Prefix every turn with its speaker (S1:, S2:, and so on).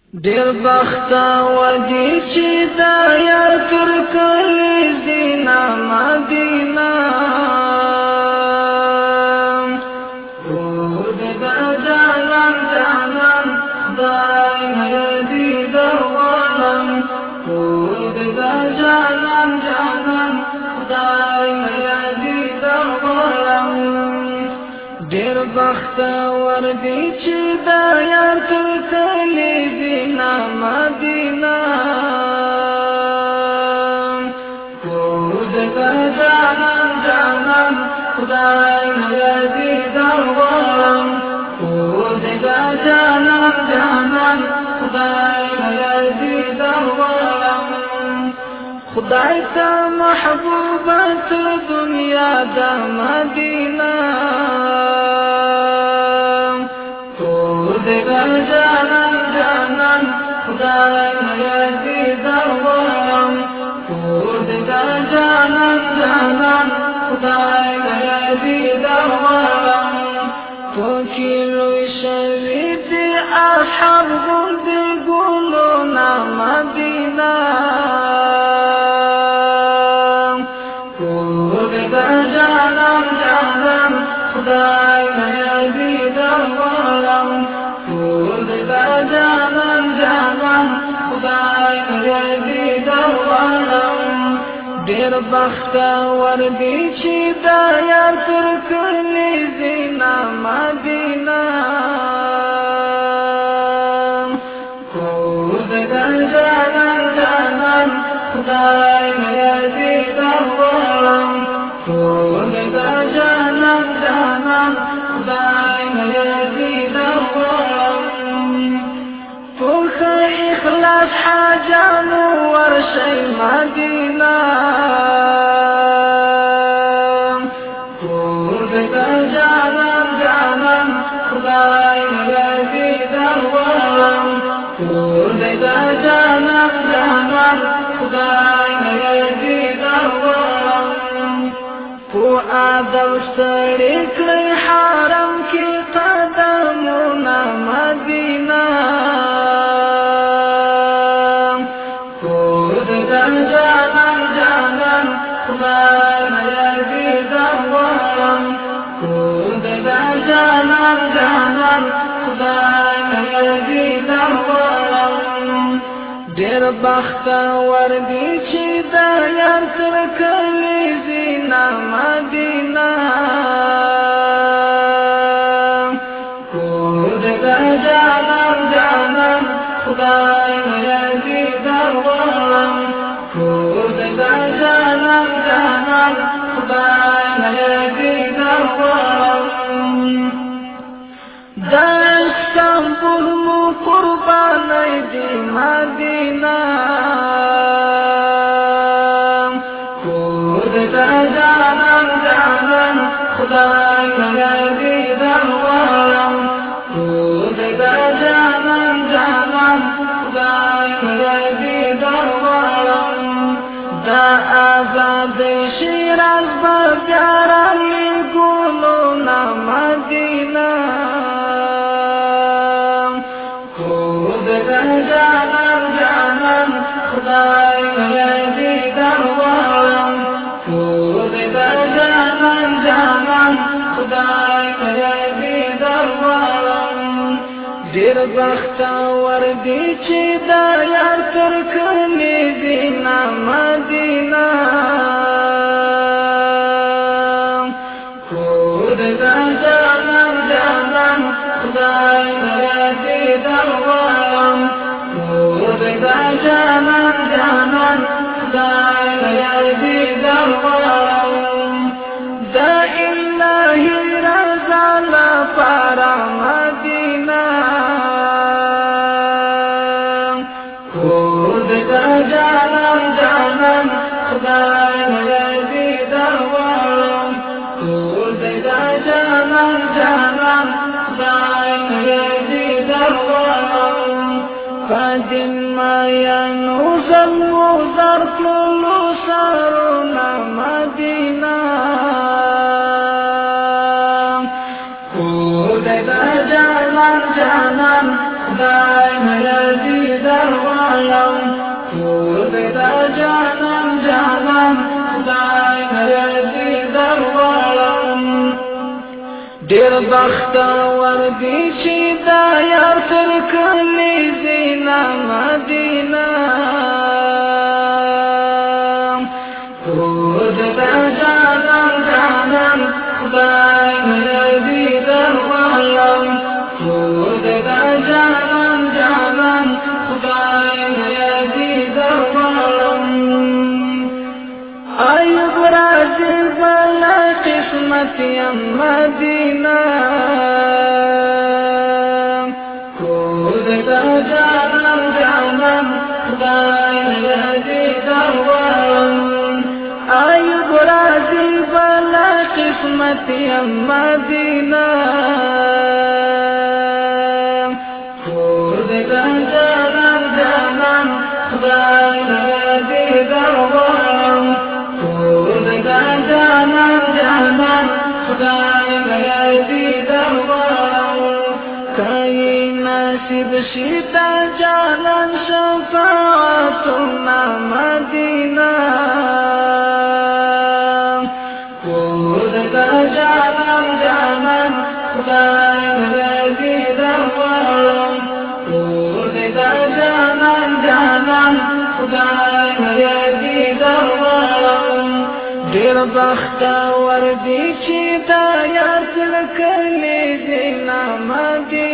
S1: ډیر بختور دی چې دا یار تر کلی زینا مدینه او د جانان جانان خدای دې درولم او د جانان جانان خدای دې درولم ډیر بختور دی چې دا یار تر کلی زینا مدینه جانان جانان خدای دې درولم او جانان جانان خدای دې درولم خدای ته محبوبه دنیا د مدینه جانان جانان خدای دې درولم جانان جانان خدای دې درولم فکر شوید اصحاب غند ګلونا مدینه جانان جانان خدای دې درولم جانان جانان خدای دې درولم ډیر بختور دی چې دا یار تر کلی زینا مدینه جانان جانان خدای دې درولم جانان جانان خدای دې درولم اخلاص حاجانو ورشي مدینه جانان جانان خدای دې درولم جانان جانان خدای دې درولم په ادب ستړي کړی حرم کې قدمونه مدینه جانان جانان خدای دې درولم جانان جانان خدای دې درولم ډیر بختور دی چې دا یار تر کلی زینا مدینه جانان جانان خدای دې درولم جانان جانان خدای دې درولم دا استنبول مو قربانای دی مدینه جانان جانان خدای دې درولم جانان جانان خدای دې درولم دا آزاد شیراز بگرمی گلونا مدینه جانان جانان خدای دې درولم جانان جانان خدای دې درولم ډیر بختور دی چې دا یار تر کلی زینا مدینه جانان جانان خدای دې درولم جانان جانان خدای دې درولم دا الهی رضا لپاره مدینه جانان جانان خدای دې درولم جانان جانان خدای دې درولم فدین ما ینوزل وزر کلو سرنا مدینه جانان جانان خدای دې بختور دی چې دا یار تر کلی زینا مدینه خود دا جانان جانان خدای مردی در غلم خود دا جانان جانان خدای مردی در غلم ایوب راځي بلا قسمت یم مدینه خود دا جانان جانان خدای مردی در غلم ایوب راځي بلا قسمت یم مدینه خود دا جانان جانان خدای مردی در غلم خود دا جانان جانان خدای مردی در غلم کای نصیب شیتا جانان شفاعتنا مدینه خود دا جانان جانان خدای مردی در غلم خود دا جانان جانان خدای مردی در غلم ډیر بختور دی چې دا یار تل کلی زینا مدینه